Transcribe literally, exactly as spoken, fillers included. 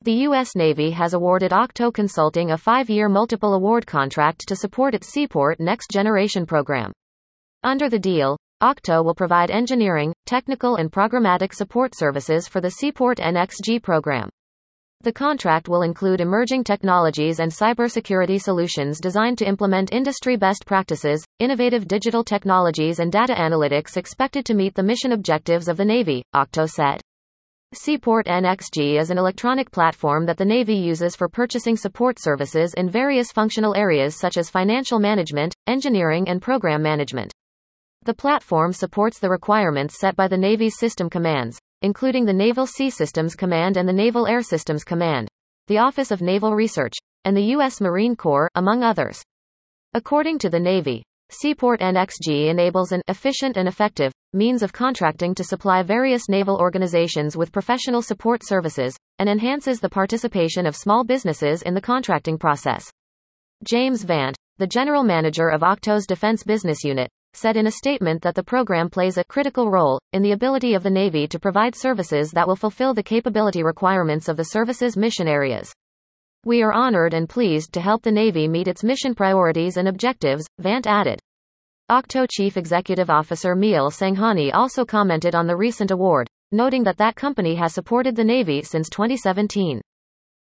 The U S Navy has awarded Octo Consulting a five-year multiple award contract to support its Seaport Next Generation program. Under the deal, Octo will provide engineering, technical and programmatic support services for the Seaport N X G program. The contract will include emerging technologies and cybersecurity solutions designed to implement industry best practices, innovative digital technologies and data analytics expected to meet the mission objectives of the Navy, Octo said. Seaport N X G is an electronic platform that the Navy uses for purchasing support services in various functional areas such as financial management, engineering and program management. The platform supports the requirements set by the Navy's system commands, including the Naval Sea Systems Command and the Naval Air Systems Command, the Office of Naval Research, and the U S Marine Corps, among others. According to the Navy, Seaport N X G enables an efficient and effective means of contracting to supply various naval organizations with professional support services, and enhances the participation of small businesses in the contracting process. James Vant, the general manager of Octo's Defense Business Unit, said in a statement that the program plays a critical role in the ability of the Navy to provide services that will fulfill the capability requirements of the service's mission areas. We are honored and pleased to help the Navy meet its mission priorities and objectives, Vant added. Octo Chief Executive Officer Meel Sanghani also commented on the recent award, noting that that company has supported the Navy since twenty seventeen.